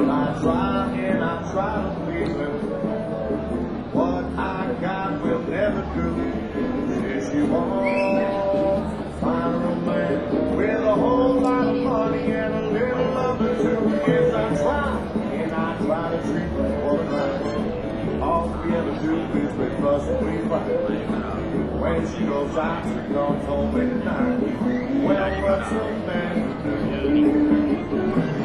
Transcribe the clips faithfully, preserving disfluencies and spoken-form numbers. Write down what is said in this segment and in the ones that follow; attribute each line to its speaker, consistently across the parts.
Speaker 1: And I try and I try to please her. What I got will never do. If she wants to find a man with a whole lot of money and a little love too. Yes, I try and I try to treat her for the night. All we ever do is we fuss and we fight. When she goes out, she comes home at night. Well, what's a man to do?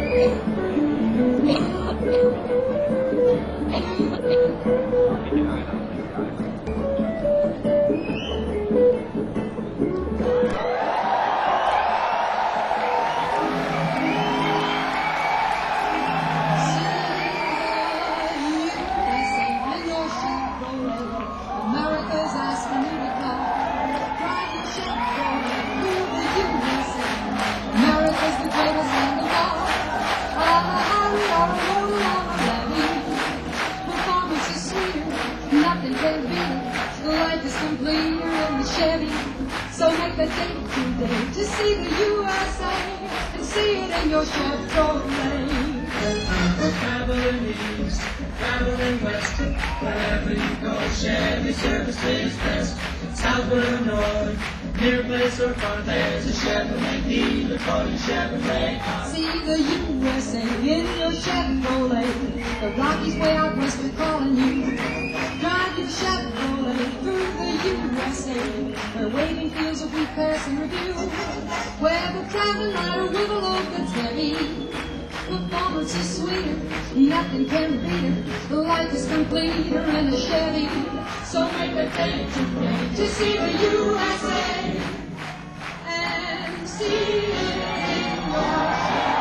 Speaker 2: So make the date today to see the U S A and see it in your Chevrolet.
Speaker 3: Traveling east, traveling west, wherever you go, Chevy service is best. South Illinois, near place or far, there's a Chevrolet dealer for your Chevrolet.
Speaker 2: See the U S A in your Chevrolet. The Rockies way out west are calling you. Drive your Chevrolet through the U S A, where waiting fields will be pass and review. Where the traveling rider with a load that's heavy. Performance is sweeter, nothing can beat her. Life is completer in a Chevy. So make a day today to see the U S A and see it in your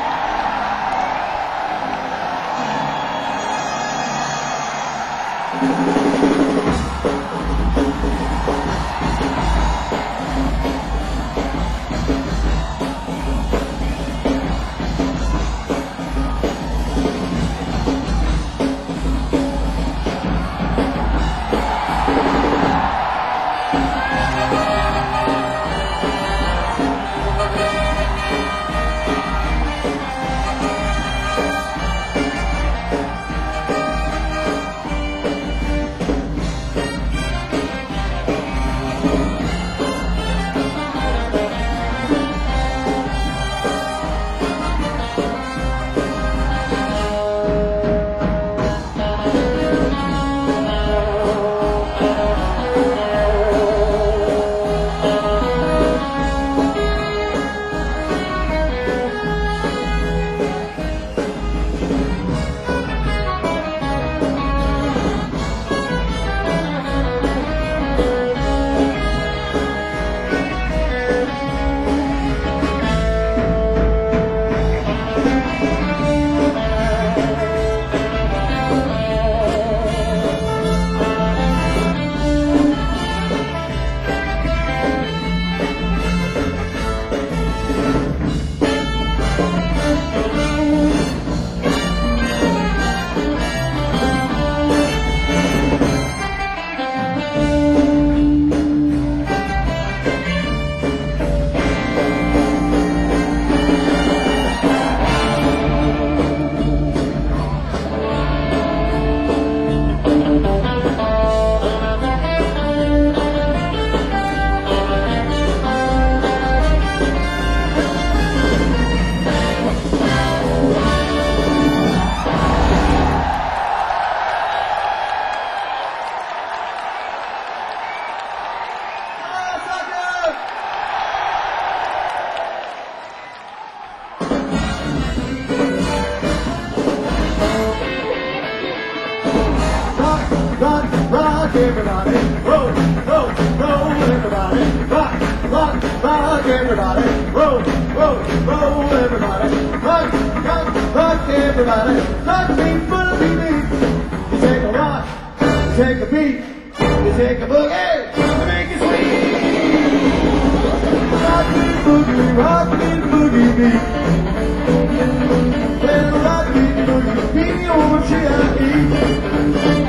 Speaker 1: rock, everybody, roll, roll, roll, everybody, rock, rock, rock, everybody, roll, roll, roll, everybody, rock, rock, rock, everybody, rock me, boogie beat. You take a rock, you take a beat, you take a boogie, to make it sweet. Rock me, boogie, rock me, boogie beat. Well, rock me, boogie, beat me over G I E.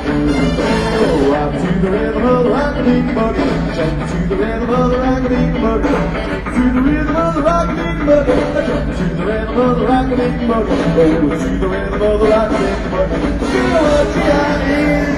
Speaker 1: To the rhythm of the rock-a-dee boogie, jump to the rhythm of the rock-a-dee boogie. the rhythm of the rockin' boogie. Jumping to the rhythm of the rockin' boogie. Rolling to the rhythm of the rockin' boogie. Feel what you need.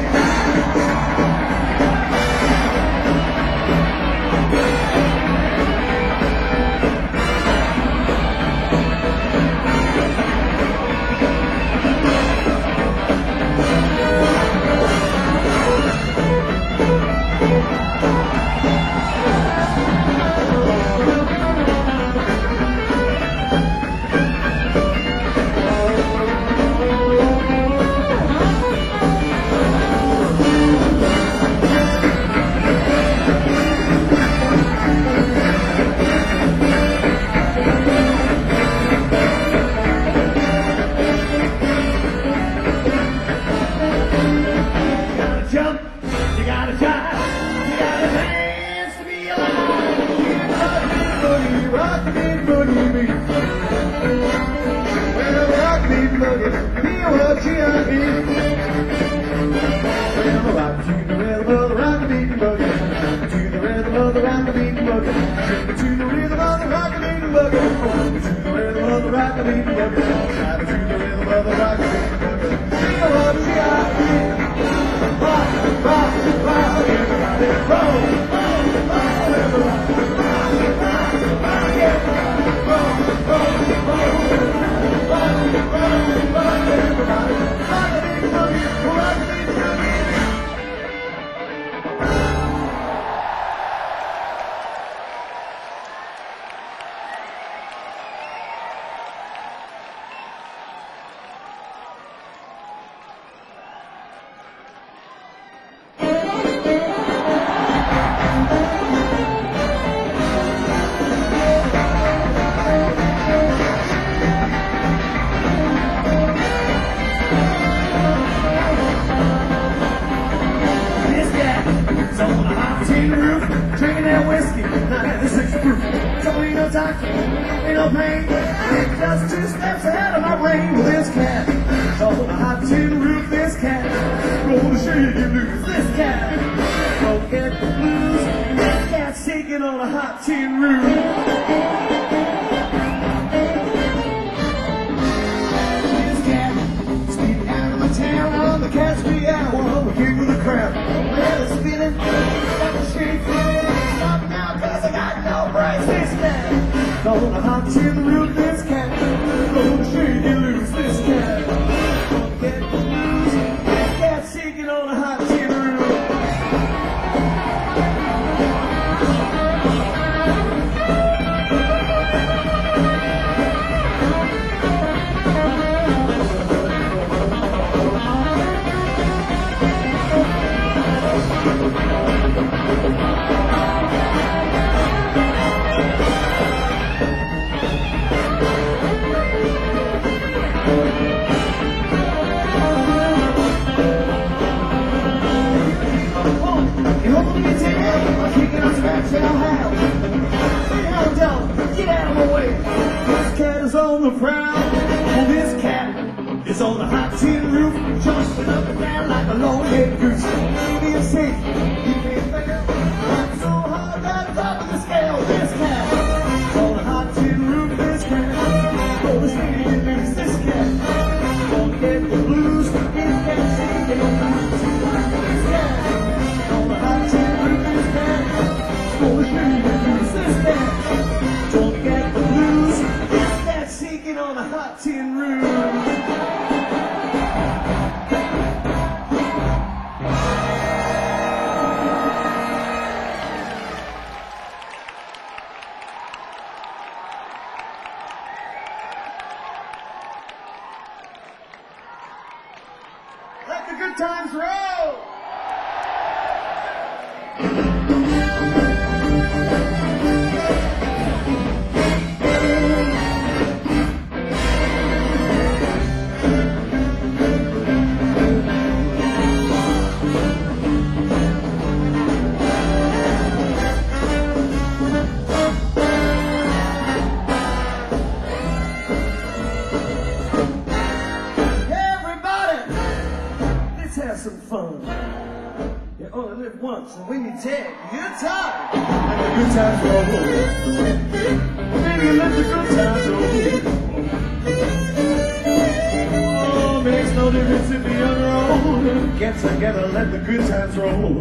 Speaker 4: once, and when you take, good time, and the good times roll.
Speaker 1: together, let the good times roll.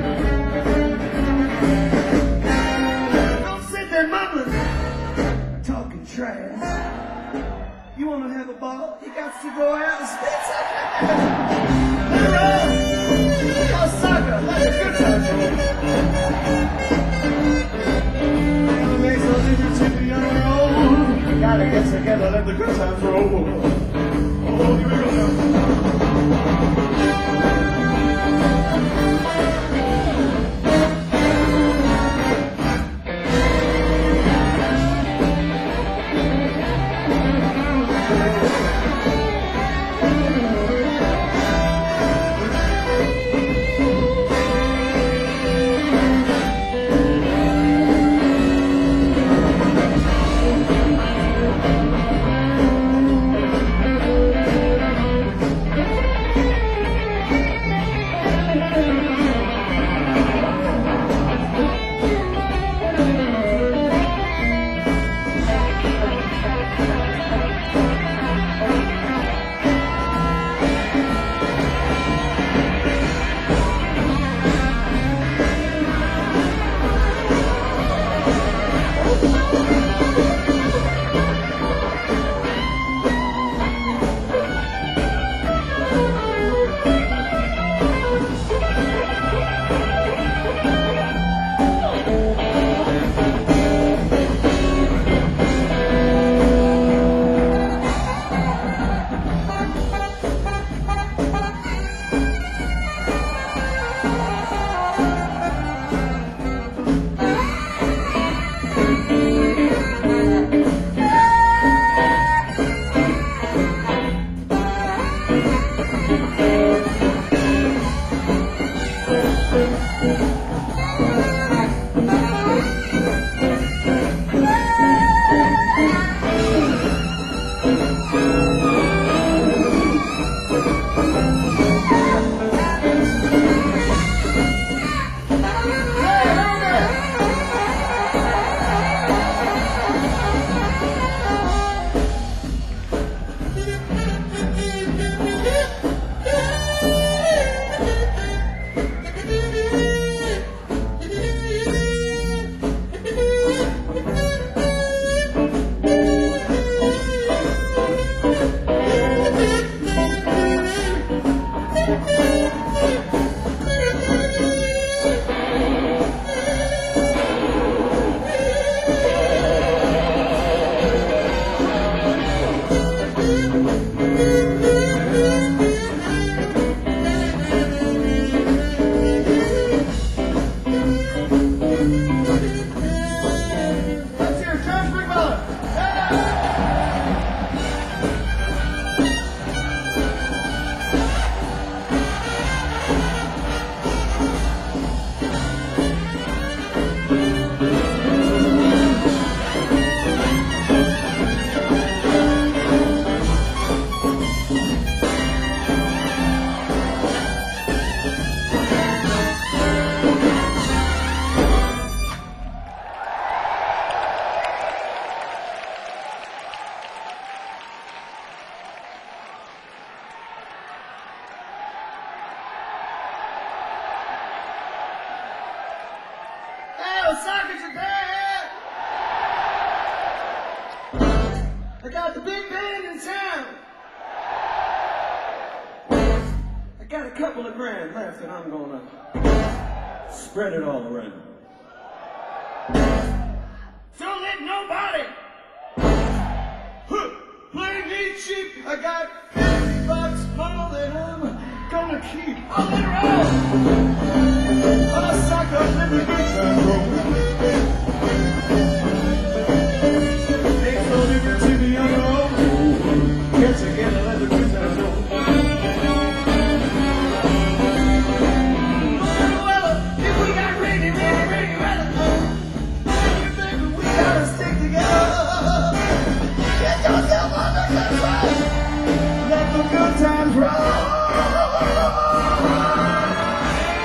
Speaker 1: Don't sit there mumbling, talking trash. You want to have a ball? You got to go out and spit something. Let it roll. Yo, sucker, let the good times roll. It makes no difference if you're young or old. Gotta get together, let the good times roll. Oh, here we go now. Sockets are bad. I got the big band in town. I got a couple of grand left and I'm gonna spread it all around. Don't let nobody huh, play me cheap. I got fifty bucks more than I'm gonna keep. I'll let her out. I'll suck up in the good time roll. Makes no difference if you're young or old. Get together, let the good time roll. Well, if we got rainy, rainy, rainy weather, baby, we gotta stick together. Get yourself under control. Let the good times roll.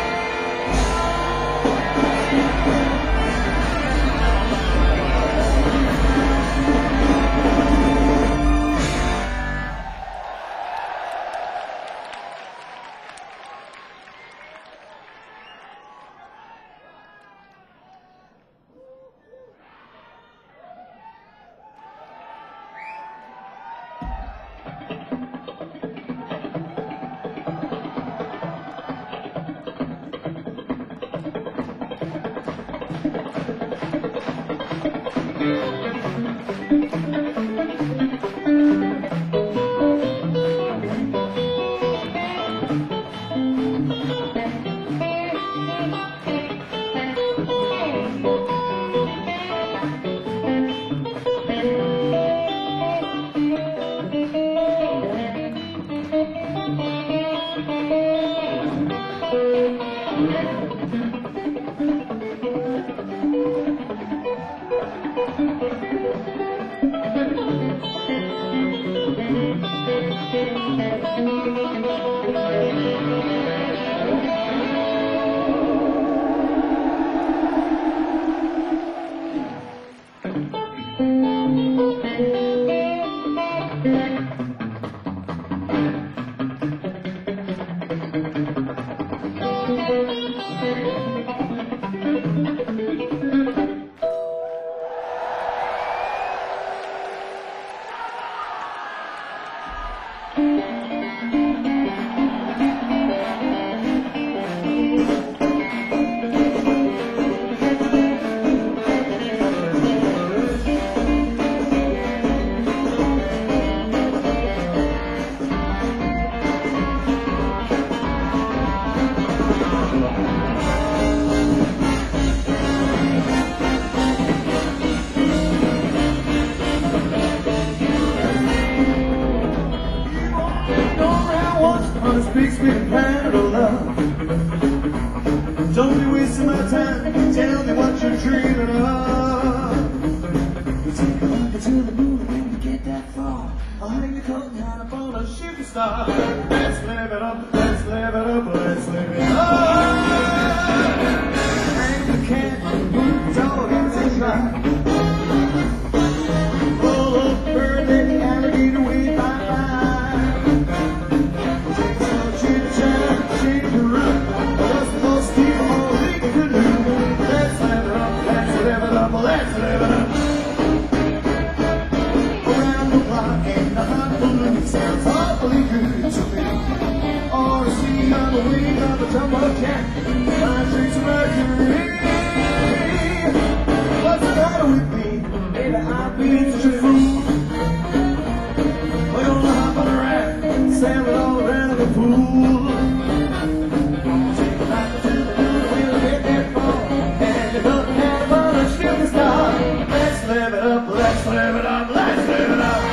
Speaker 1: Speaks me a planet of love. Don't be wasting my time. Tell me what you're dreaming of. We take a rocket to the moon when we get that far. I'll hang your coat and hat up on a shooting star. Let's live it up, let's live it up, let's live it up. Hang the cat on the roof, dog has a try. Roll up, bird, let the alligator wave by. Let's live it up. Around the block and the hot balloon sounds awfully good to me. Or to see on the wing of a jumbo jet, flying straight to Mercury. What's the matter with me? Maybe I've been such a fool. We're gonna hop on a raft, sail it all around the pool. Take a ride to the moon, we'll get there far, and you don't have a shooting star. Let's live it up, let's live it up, let's live it up.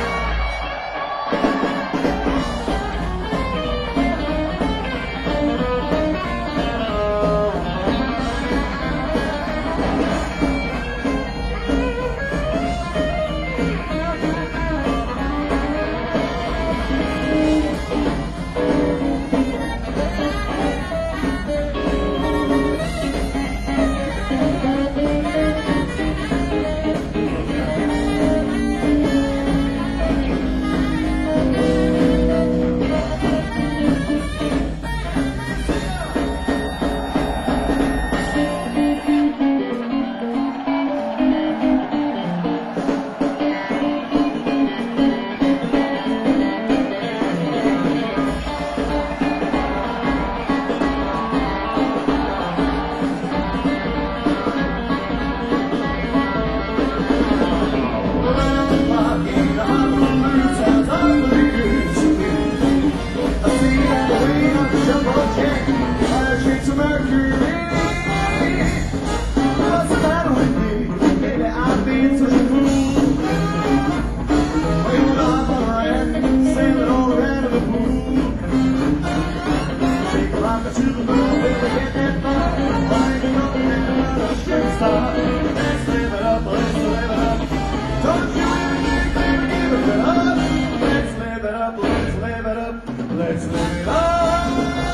Speaker 1: Let's live it up.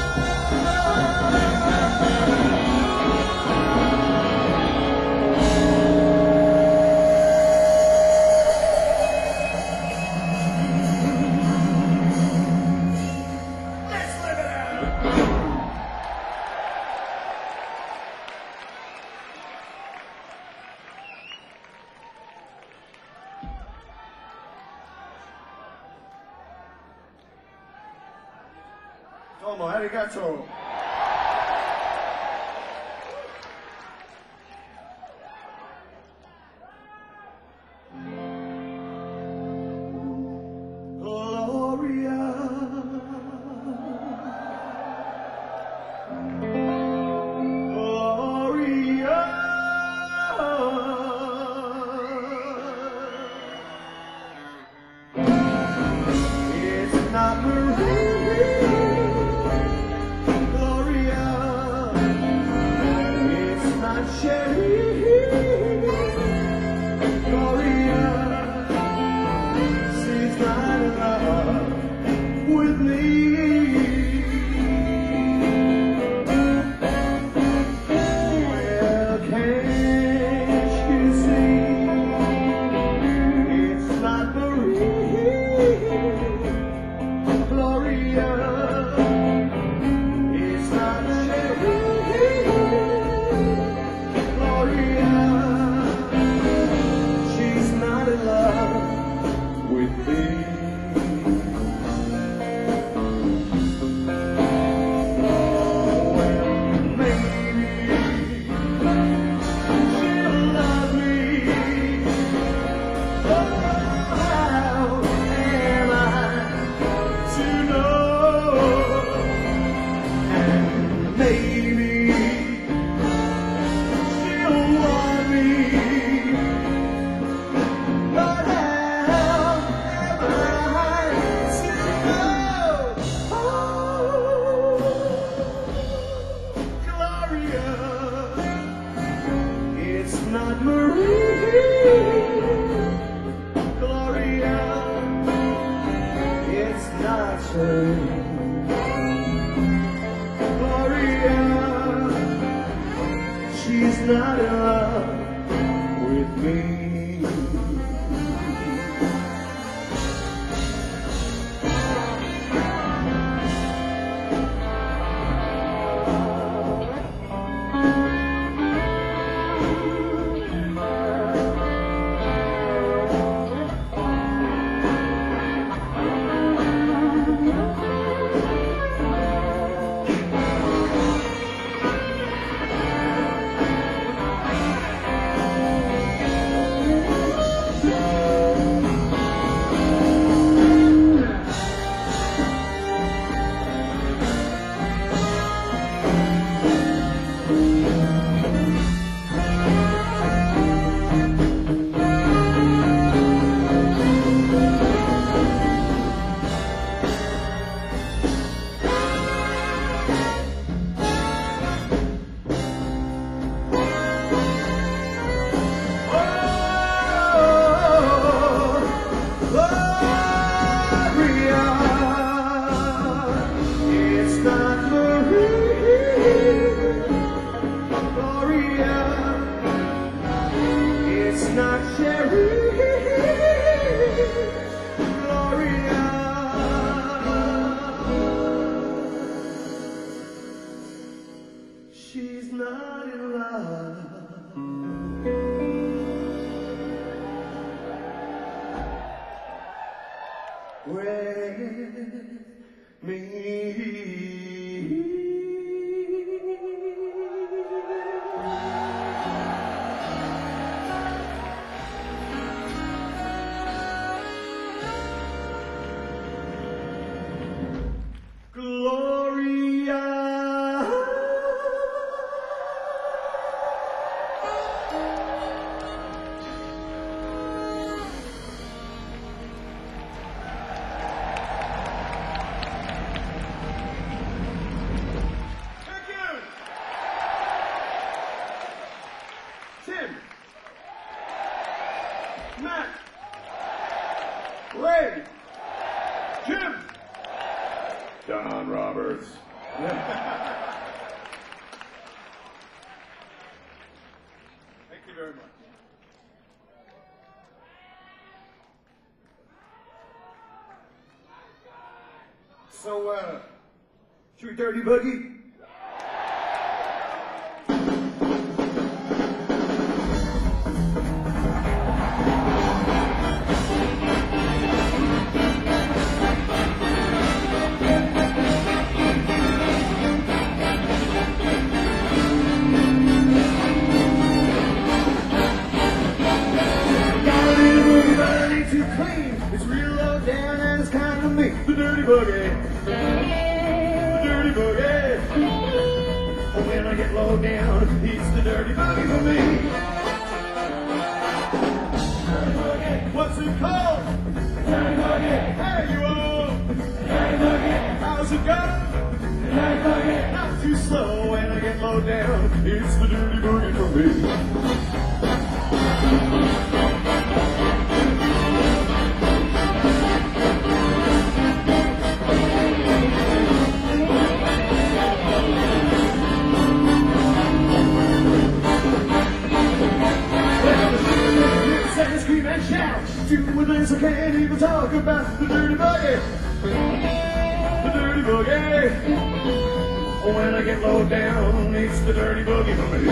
Speaker 1: Let's live it up. Domo, arigato. how am I to know? And maybe she'll want me, but how am I to know? Oh, Gloria, it's not Marie. Gloria, it's not her. Gloria, she's not in love with me. She's not in love with me. Tim, Matt, Ray, Jim, Don Roberts. Thank you very much. So, uh, should we dirty boogie? The dirty boogie, the dirty boogie. Oh, when I get low down, it's the dirty boogie for me. Dirty boogie. What's it called? Dirty boogie. Hey, you all. Dirty boogie. How's it go? Dirty boogie. Not too slow. When I get low down, it's the dirty boogie for me. Scream and shout, doing this I can't even talk about the dirty boogie, the dirty boogie. Oh, when I get low down, it's the dirty boogie for me.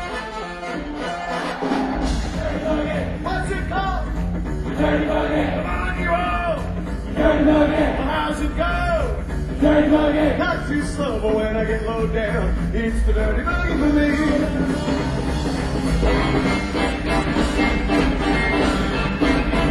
Speaker 1: Dirty boogie. What's it called? The dirty boogie. Come on, you all. The dirty boogie. Well, how's it go? The dirty boogie. Not too slow, but when I get low down, it's the dirty boogie for me.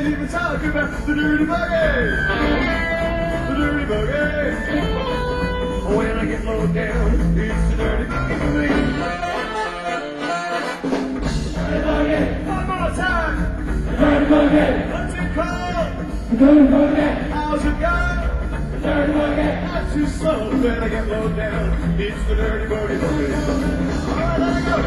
Speaker 1: even talking about the dirty buggy. The dirty buggy. When I get low down, it's the dirty buggy for me. Dirty buggy. One more time. Dirty buggy. What's it called? Dirty buggy. How's it go? Dirty buggy. Not too slow. When I get low down, it's the dirty buggy for me. All right, let it go.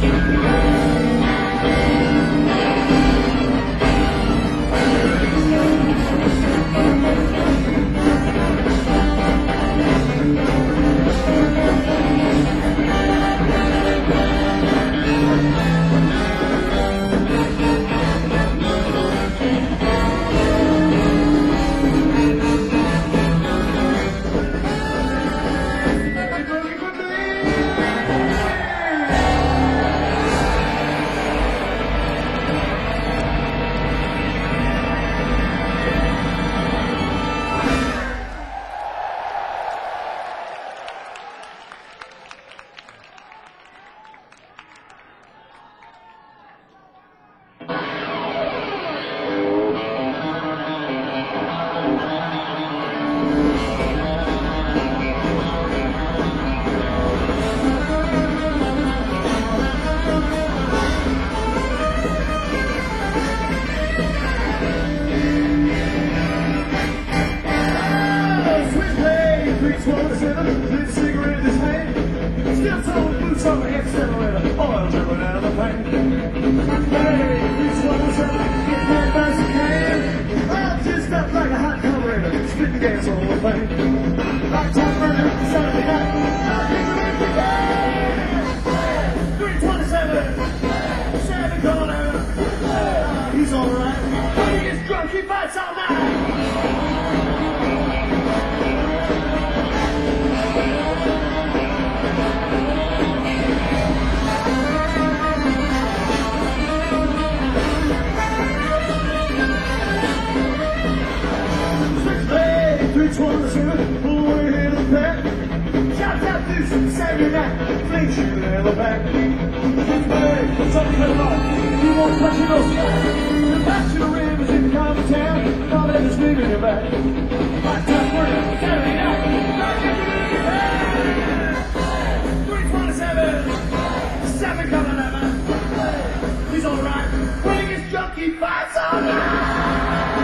Speaker 1: He's alright. When he gets drunk, he fights all night. three twenty-seven, pull away in the pack. Shout out this Saturday night, fling you in the back. Hey, something cut off, you won't touch it off. The back to the rivers in common town, all that is leaving your back. My time for you, Saturday night, three twenty-seven, seven coming at me. He's alright, when he gets drunk, he fights all night.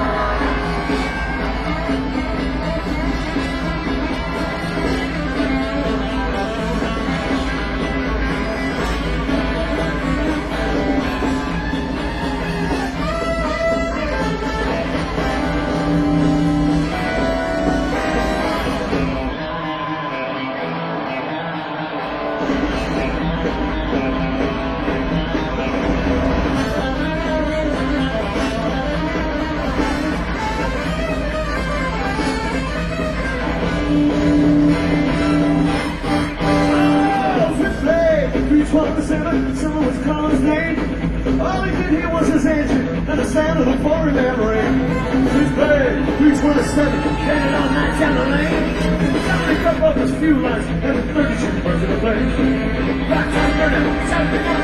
Speaker 1: Someone was calling his name. All he could hear was his engine and the sound of the pouring memory. Who's bad? three twenty-seven, headed on night down the lane. Somebody cut off his fuel lines and the thirty-two burns in the place. Back time burning, Saturday night.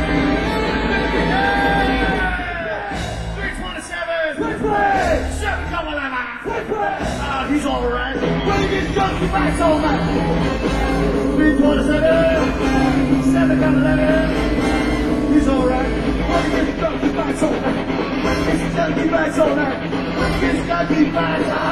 Speaker 1: three twenty-seven, quick play! Seven coming out. Quick play! Ah, he's alright. When he gets drunk, he fights all night. three twenty-seven, seven coming out. He's alright. When he gets drunk, he fights all night. When he gets drunk, he fights all night. When he gets drunk, he fights all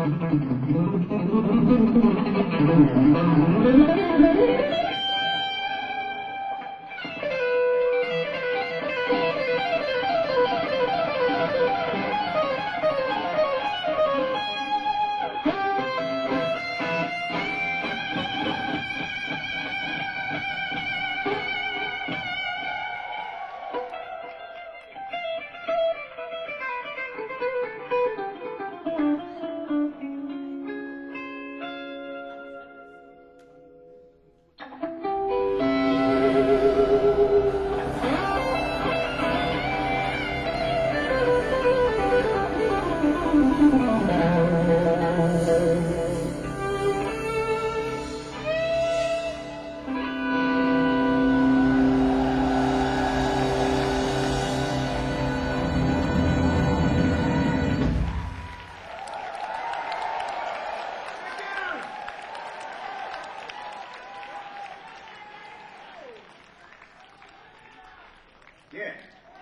Speaker 1: Yeah.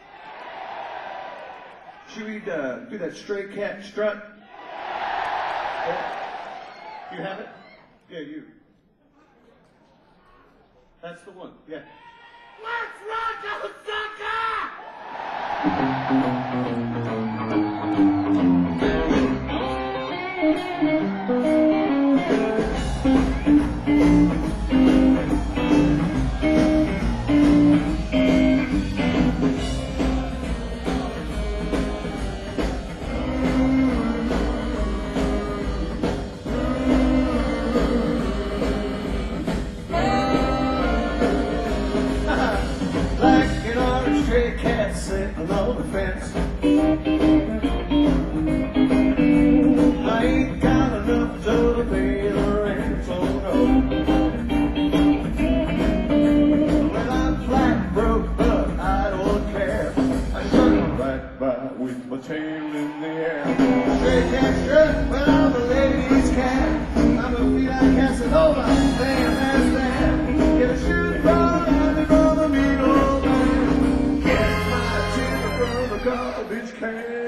Speaker 1: Should we uh, do that stray cat strut? Yeah. You have it? Yeah, you. That's the one. Yeah. Let's rock, like an orange stray cat sitting on the fence. I ain't got enough dough to pay the rent, so no. When I'm flat broke, but I don't care. I strut right by with my tail in the air. Stray cat strut, but I'm a lady's cat. I'm a feline Casanova, damn that's that. Get a shoe from the brother, mean old man. Get my tin from the garbage can.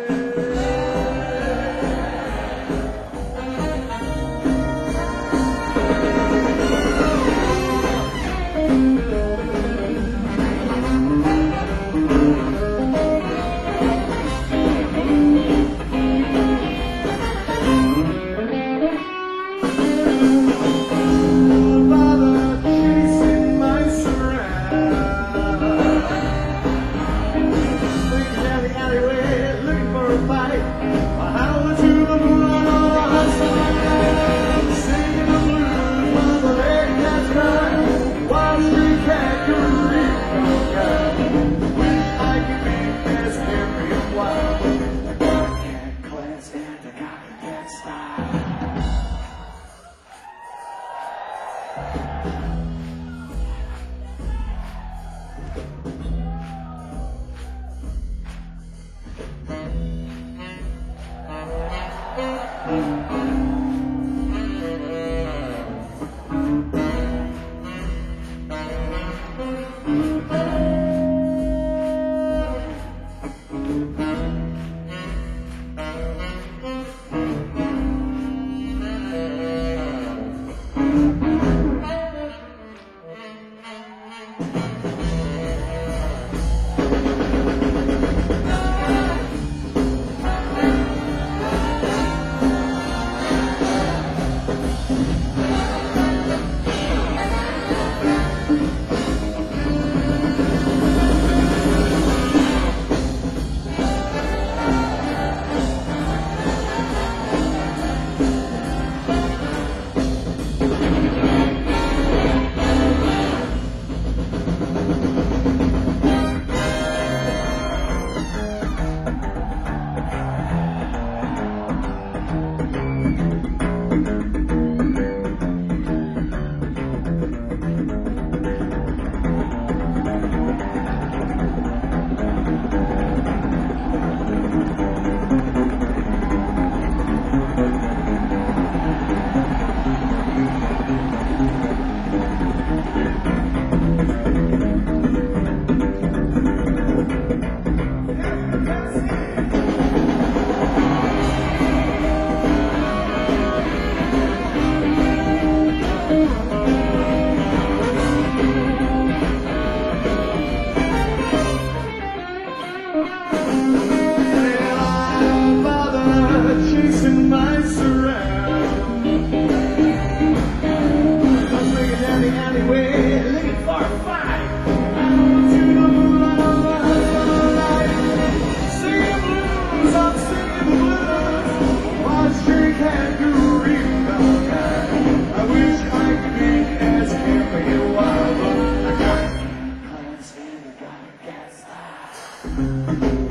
Speaker 1: way, looking for a fight. Out to the moonlight on the hustle night. Singing blues, I'm singing the blues. Watch drink and do real all night. I wish I could be as happy a while, but I got hunts and I gotta get started.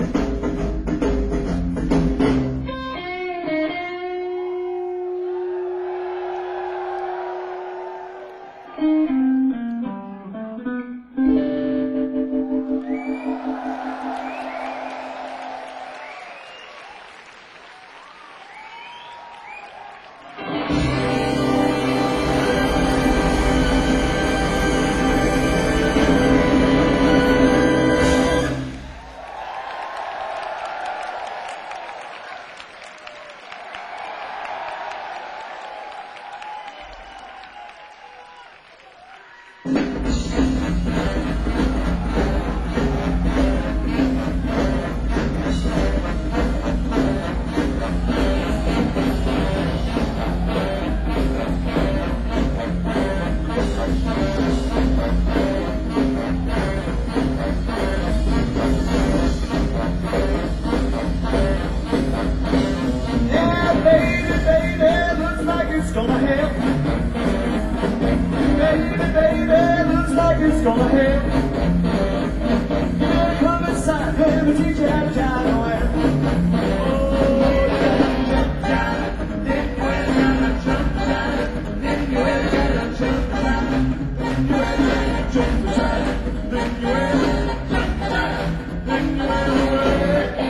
Speaker 1: It's gonna hit. You better come inside, let me teach you how to jive away. Oh, you gotta jump, jive. Then you ain't gotta jump, jive. Then you ain't gotta jump, jive. Then you ain't gotta jump, jive. Then you ain't gotta jump, jive. Then you ain't gotta.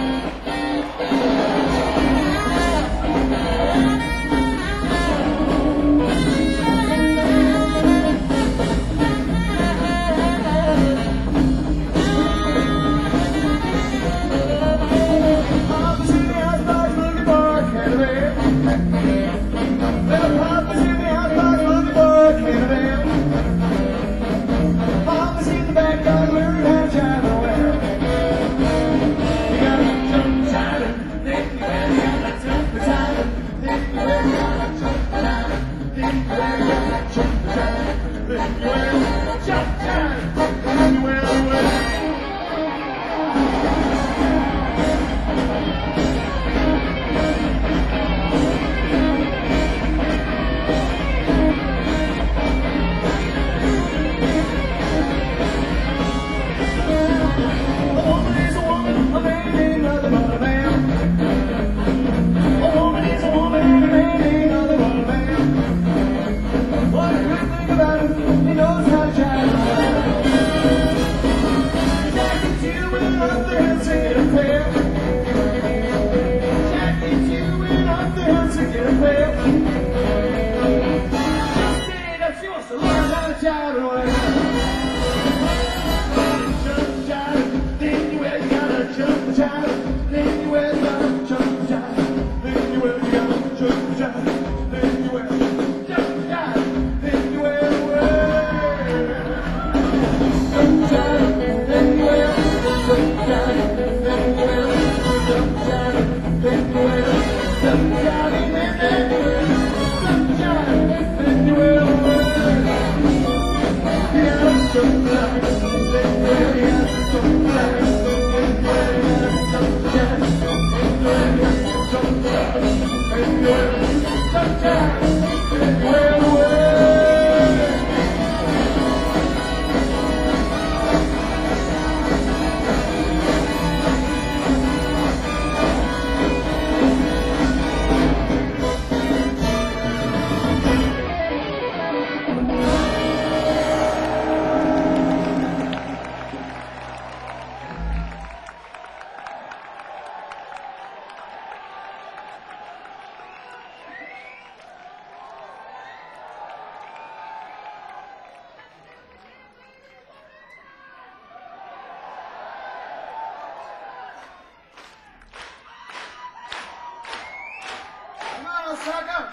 Speaker 1: Sucker,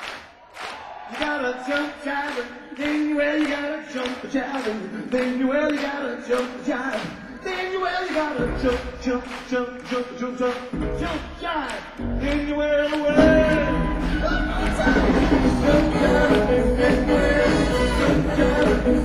Speaker 1: you gotta jump, jive, then you well, you gotta jump, jive, then you well, you gotta jump, jive, then you well, you gotta jump, jump, jump, jump, jump, jump, jump, jive, then you well, well, one more time, jump, jive, then you well, jump, jive.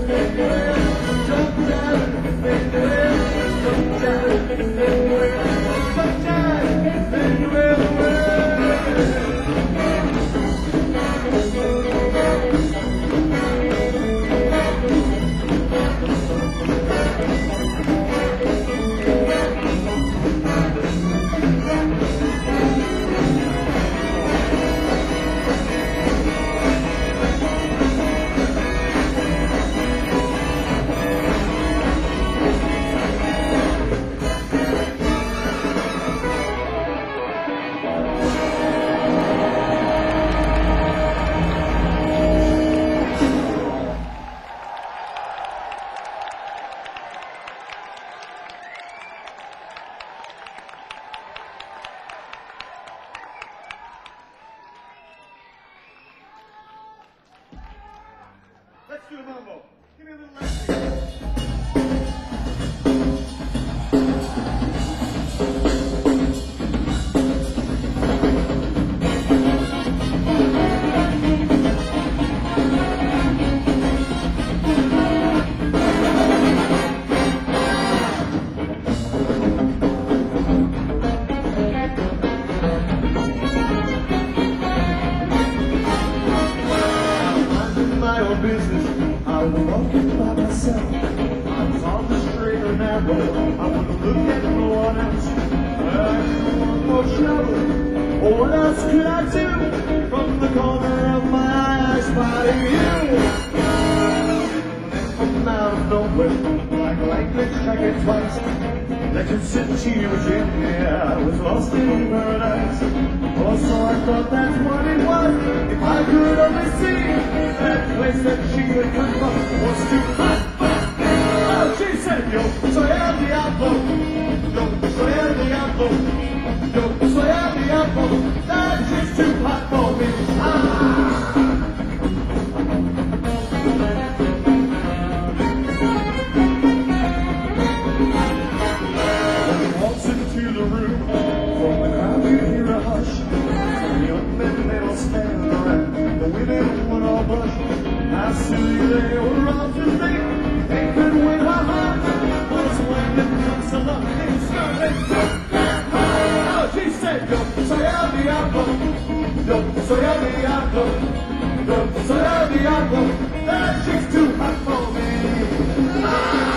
Speaker 1: mambo. Give me a little Latin. My own business, I was walking by myself. I was on the straight and narrow. I wouldn't look at no one else. I didn't want no trouble. Oh, what else could I do? From the corner of my eye, I spotted you. And then from out of nowhere, like lightning striking twice, Legend City, Virginia, I was lost in paradise. Oh, so I thought that's what it was. If I could only see that place that she had come from was too hot. Oh, she said, yo, soy el diablo. Yo, soy el diablo. Yo, soy el diablo. That chick's too hot for me. Ah. When he walks into the room, from the crowd you hear a hush. The young men, they don't stand around. The women would all blush. How silly they were all to think they could win her heart. Was when it comes to love, they started to get hard. Oh, she said, yo, soy el diablo. Yo, soy el diablo. Yo, soy el diablo. That chick's too hot for me. Ah!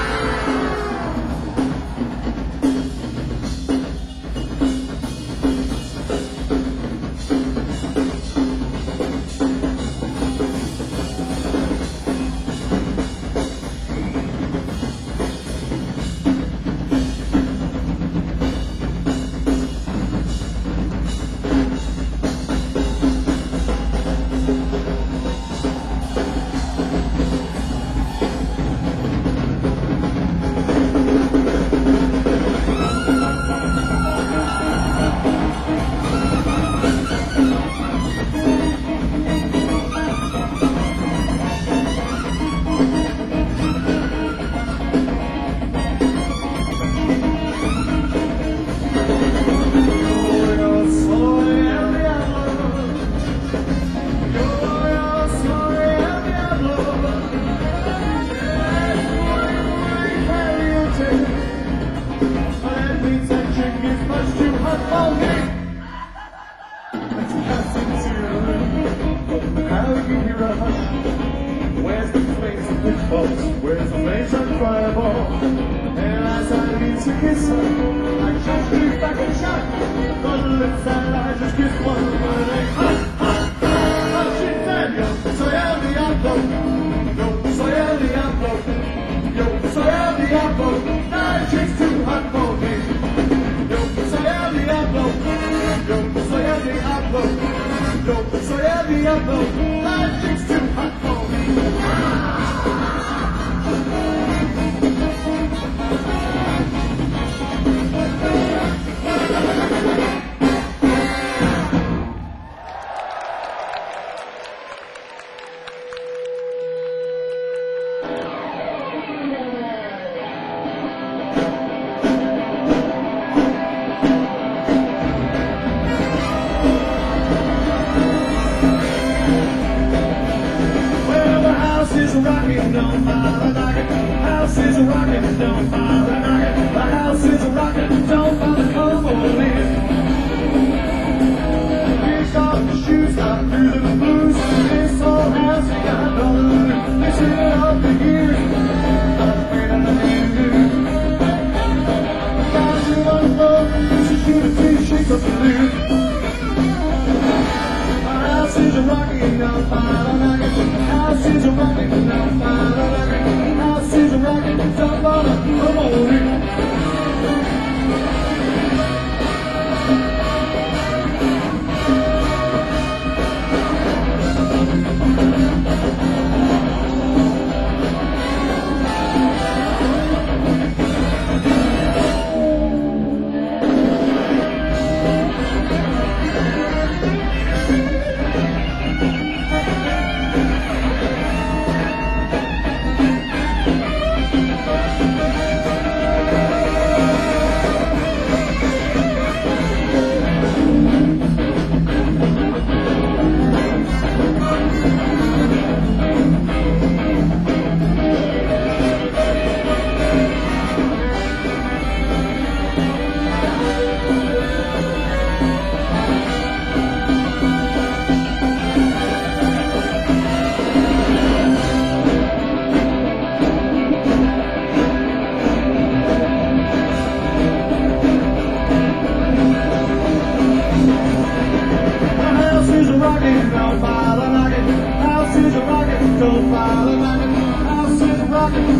Speaker 1: Where's the flames of pitchforks? Where's the flames of fireball? And as I need to kiss her, I just shoot back a shot. The lips that I just kissed one word ain't hot, hot, hot. Oh, she said, yo, soy el diablo. Yo, soy el diablo. Yo, soy el diablo. That chick's too hot for me. Yo, soy el diablo. Yo, soy el diablo. Yo, soy el diablo. That chick's too hot for me. Rockin', don't bother knocking. The house is rockin', don't bother knocking. The house is rockin', don't bother calling. Kick off the shoes, stop through the blues. This old house ain't got no room. They sit up the years, I'm afraid of the new. Got you on the floor, you should shoot a two, shake up the blue. The house is rockin', don't bother knocking. The house is rockin', don't bother knocking. The house is rockin', don't bother, come on.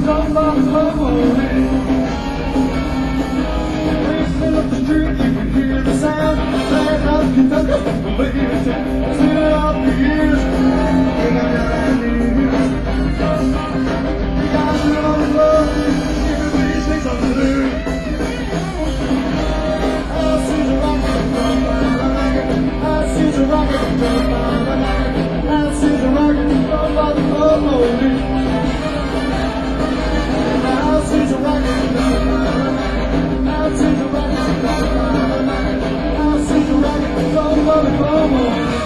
Speaker 1: Somebody's home on it. Racing up the street, you can hear the sound. Flat out Kentucky, the ladies and sit up the years. They got their ideas. You guys live on the road, you can be things on the news. I see the rocket, I see the rocket, I see the rocket, somebody's home on it. I see the rocket, I see the rocket, I see the rocket, somebody come on.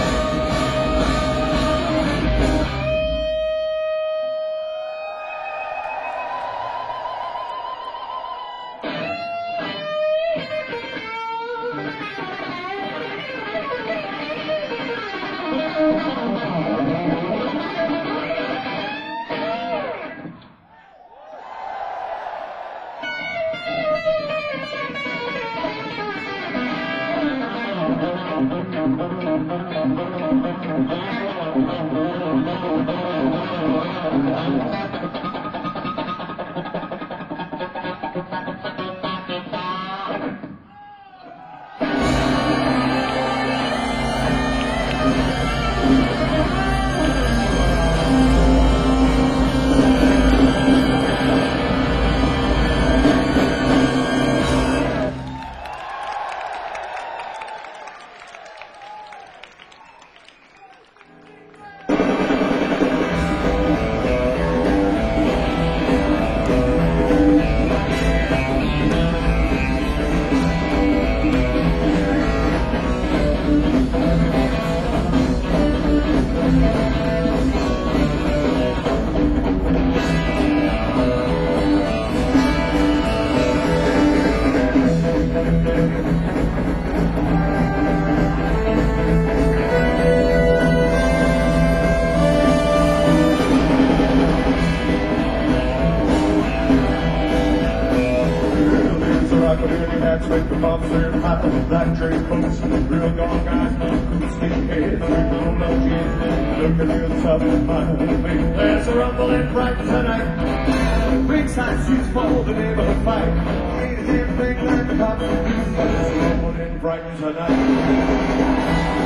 Speaker 1: With the bombs there, high, black trade folks, real gone guys, skinheads, people love gin, looking real tough and fine. There's a rumbling bright tonight, ringside seats full, the neighborhood fight. Ain't a damn thing like the cops will do, but it's a rumbling bright tonight.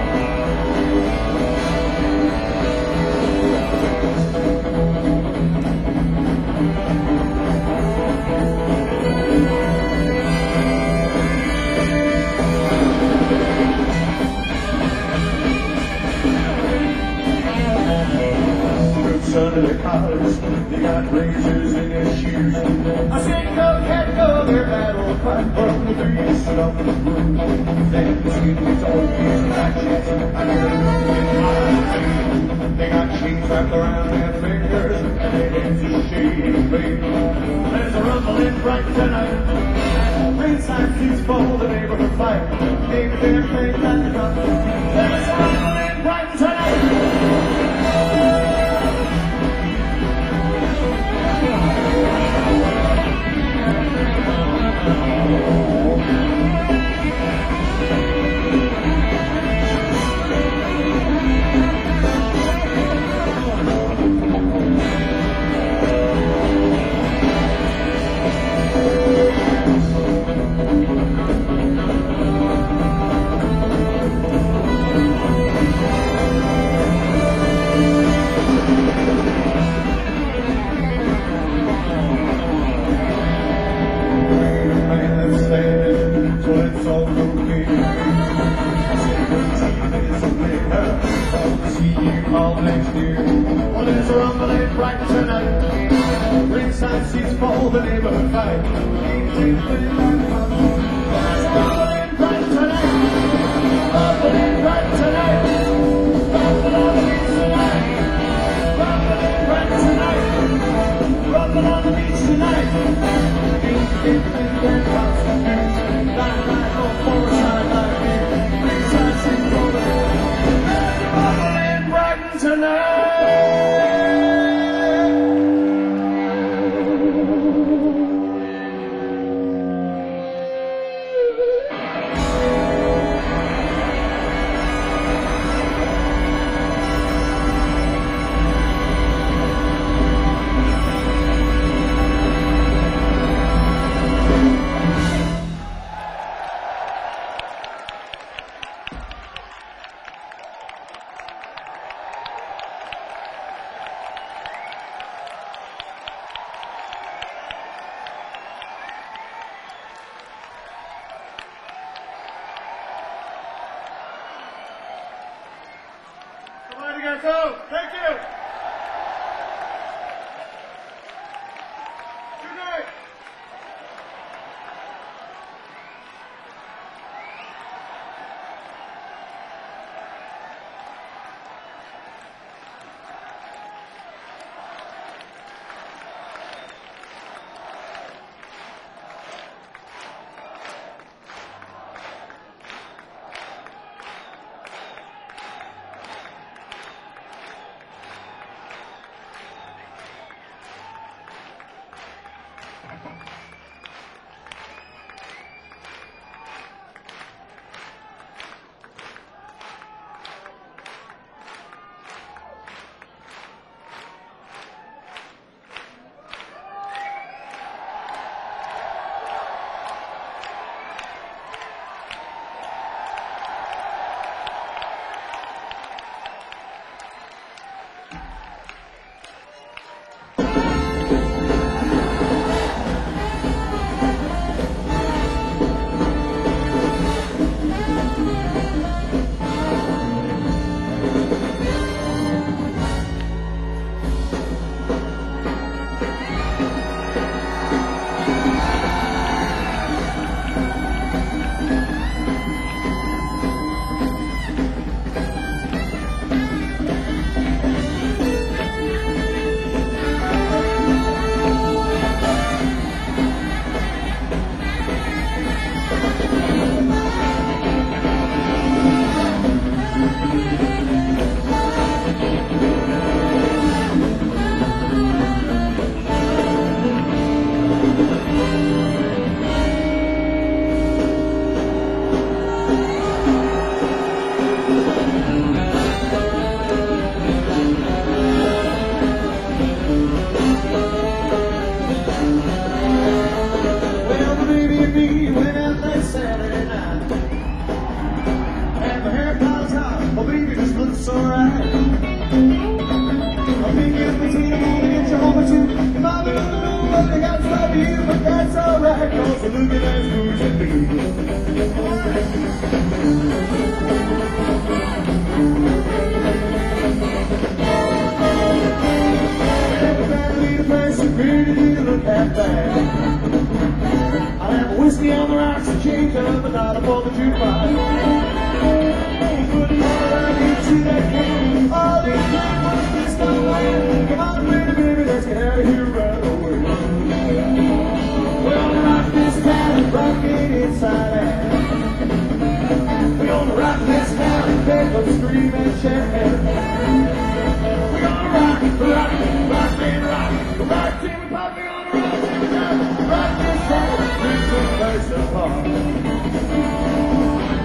Speaker 1: Son of the collars, they got razors in their shoes. I said, go, cat, go, their battle cry from the beast of the room. Then the skinny's all these matches, I hear them in my They got chains wrapped around their fingers, and their heads are shaking, baby. There's a rumbling bright tonight. Ringside seats full, the neighborhood fight. Ain't a damn thing that the cops will do. There's a rumbling bright tonight. Seats full, the neighborhood fight. Rumbling bright tonight. Rumbling bright tonight. Rumbling on the beach tonight. Rumbling bright tonight. Rumbling on the beach tonight. Ain't anything that cops will do. Line, line, on forward side, line, here. Ringside seats full, the rumbling bright tonight. Well, the baby and me went out that Saturday night, and my hair piled high, my baby just looked so right. I'm thinking between a moment and your home or two, and Mama don't know what they got to stop you, but that's alright, cause we're looking at who's in the really didn't look that bad. I have a whiskey on the rocks and change up a dollar for the jukebox. Putting all right into that can. All these men want this don't land. Come on, baby, baby, let's get out of here right away. We're gonna rock this town and rock it inside out. We're gonna rock this town and beg them, scream and shout. We're gonna rock, rock, rock and rock. Rock till we pop me on the rock till we die. Rock this town, bring the place apart.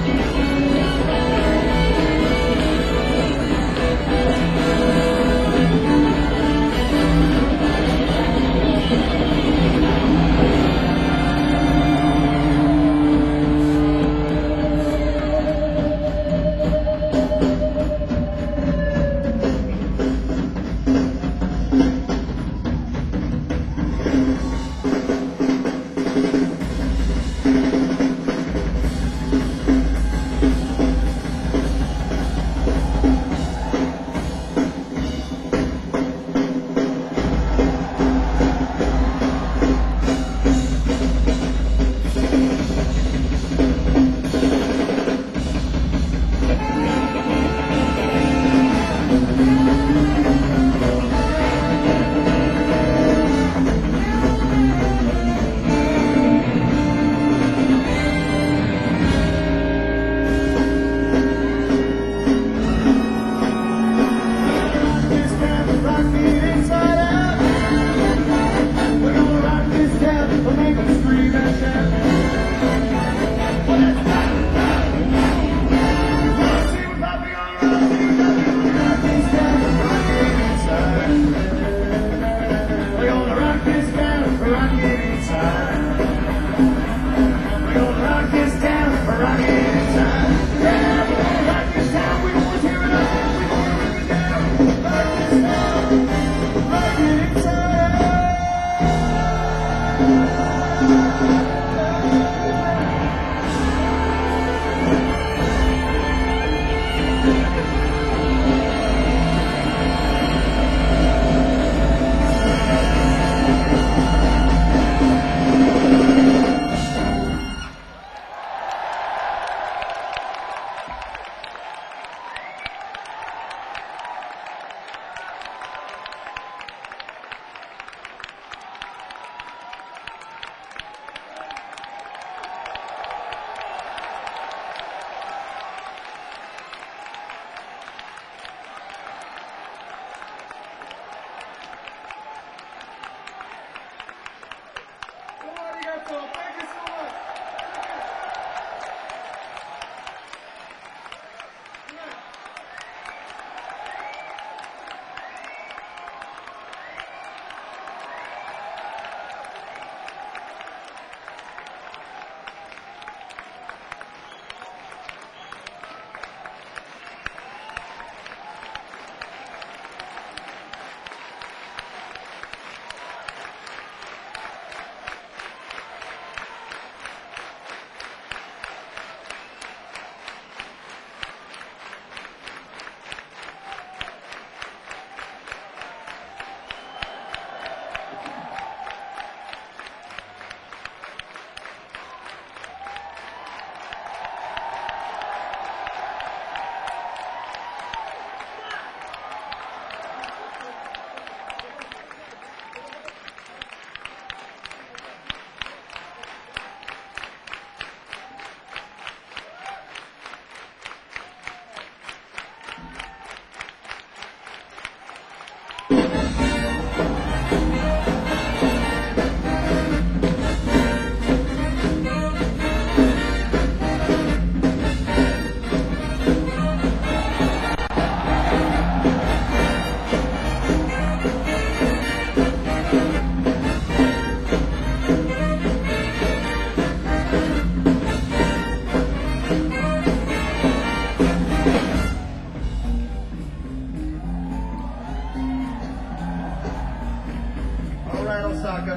Speaker 1: Osaka.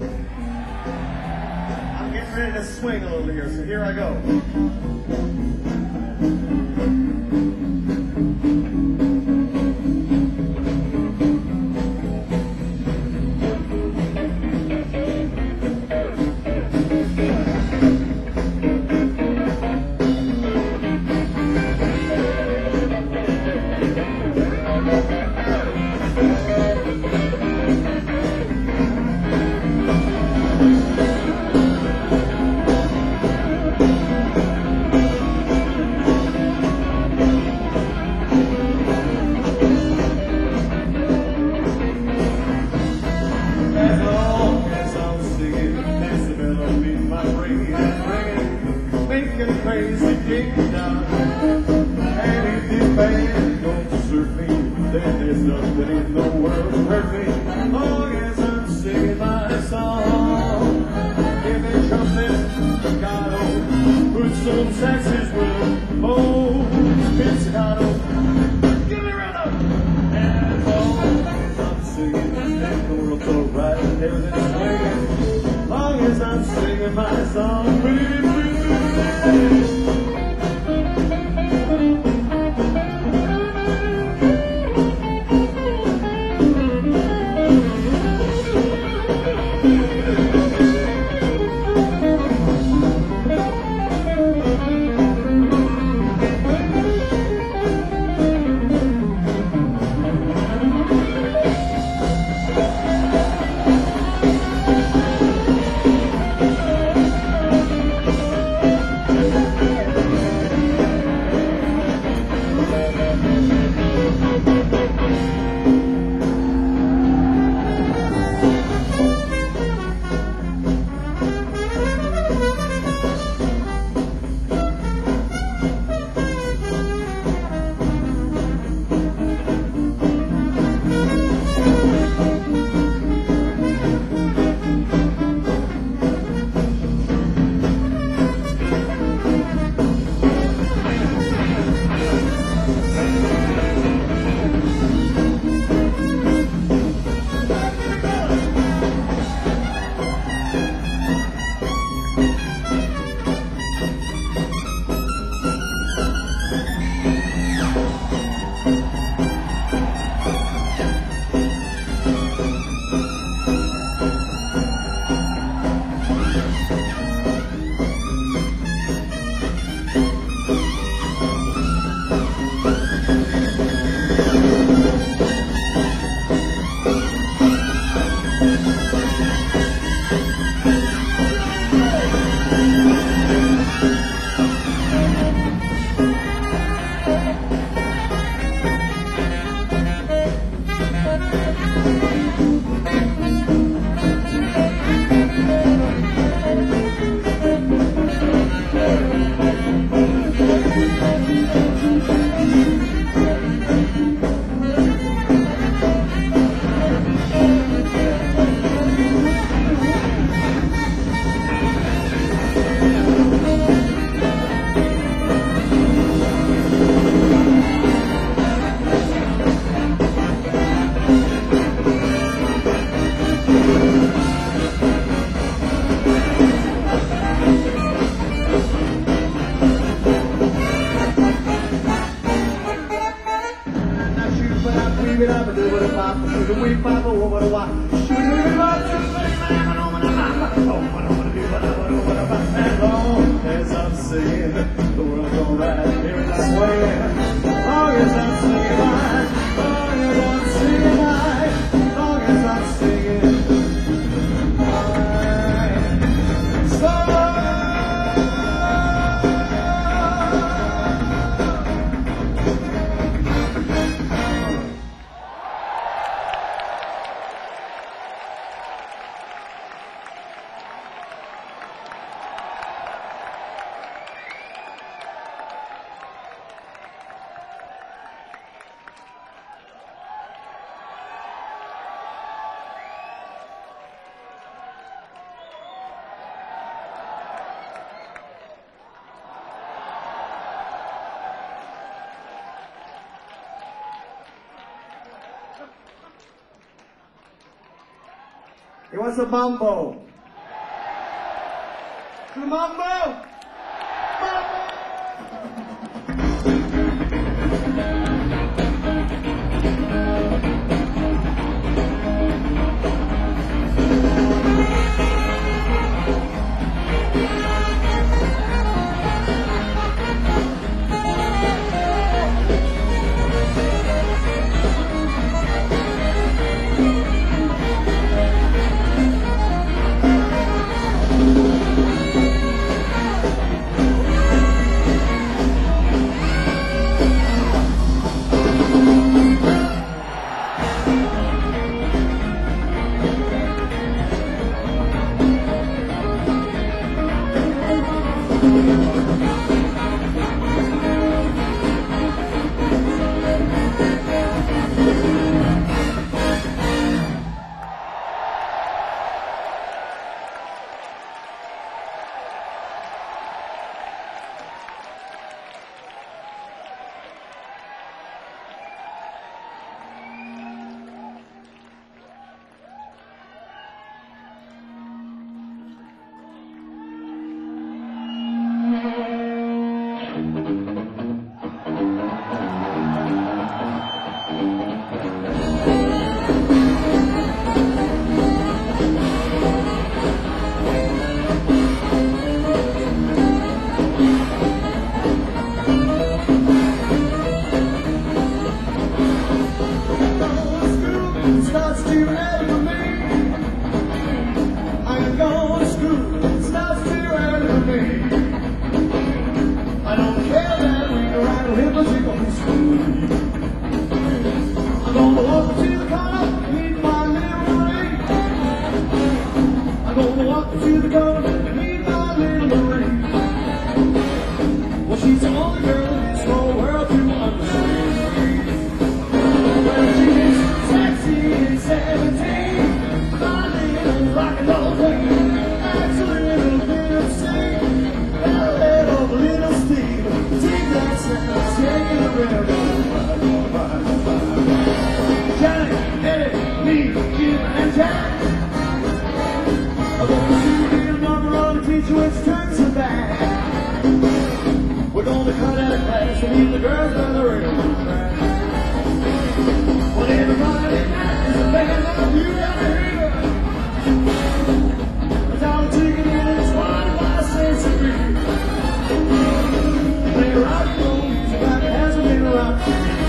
Speaker 1: I'm getting ready to swing a little here, so here I go. me down. And if this band don't serve me, then there's nothing in the world to hurt me. As long as I'm singing my song. Give me trumpets, staccato, put some saxes with oh, pizzicato. Give me rhythm. And as long as I'm singing, then the world's alright and everything's swinging. As long as I'm singing my song, please, please, please. As I'm singing, the world's alright, everything's swinging. As long as I'm singing mine, as long as I'm singing mine, as long as I'm singing mine song. He wants a mambo. The mambo! Mambo! hit my trick on school. I'm gonna walk to the corner, meet my little Marie. I'm gonna walk to the corner, meet my little Marie. Well, she's the only girl in this whole world to understand. Well, she's sexy and seventeen, my little rock and roll queen. That's a little bit of sing, a little, little Steve. Take that sound, take it around. Johnny, Eddie, me, Jim, and Jack. I'm gonna see little mama on the teacher when she turns her back. We're gonna cut out a class and leave the girls on the railroad track. Well, everybody tonight is a band that you gotta hear. It's all the chicken and it's twenty-five cents a beer. They rock and roll music like it hasn't been around.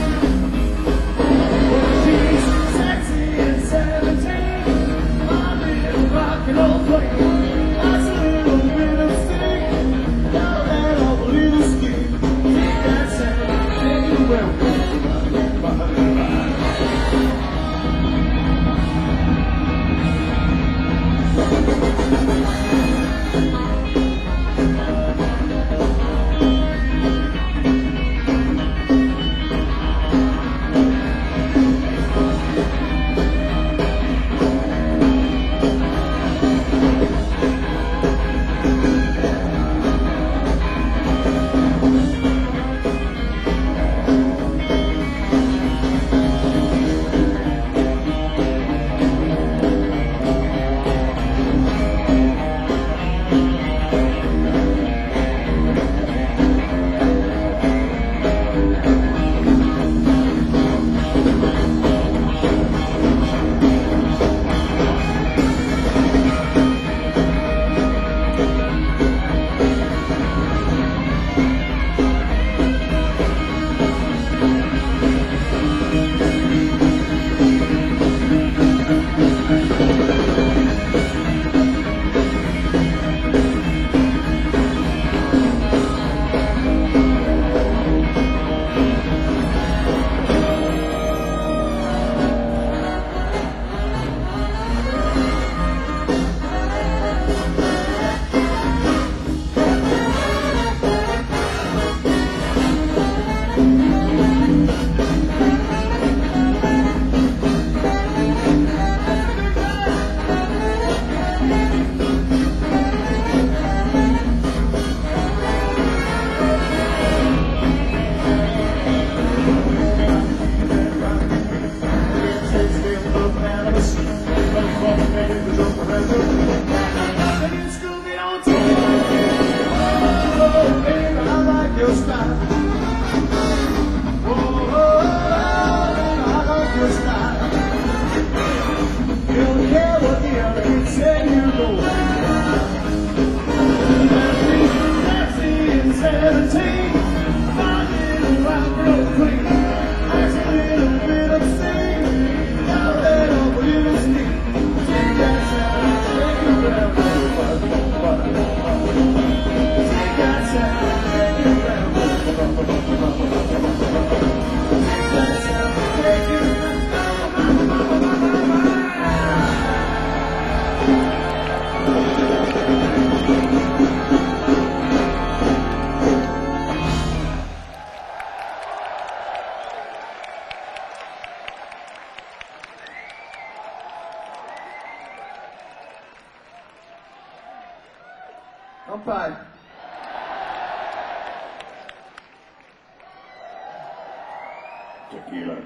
Speaker 1: Well, she's sexy and seventeen, my little rock and roll queen. That's a little bit of sting, got that old little skin. Take that sound, take it around. I'm fine. Tequila.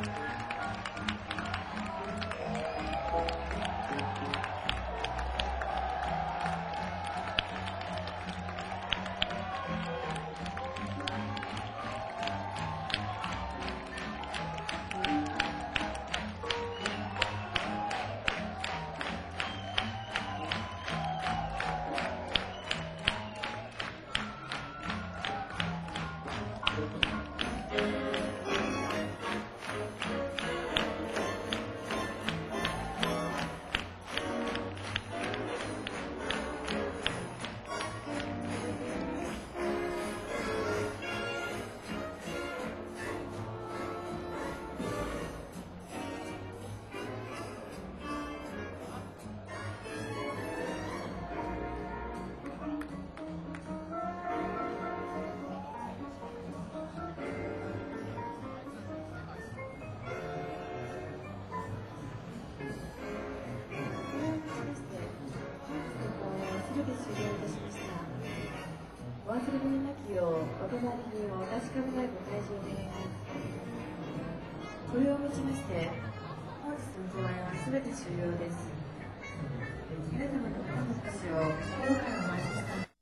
Speaker 4: お忘れ物なきよう、お隣にお確かめないご退場願います。これをもちまして、本日の公演はすべて終了です。皆様のお話を心から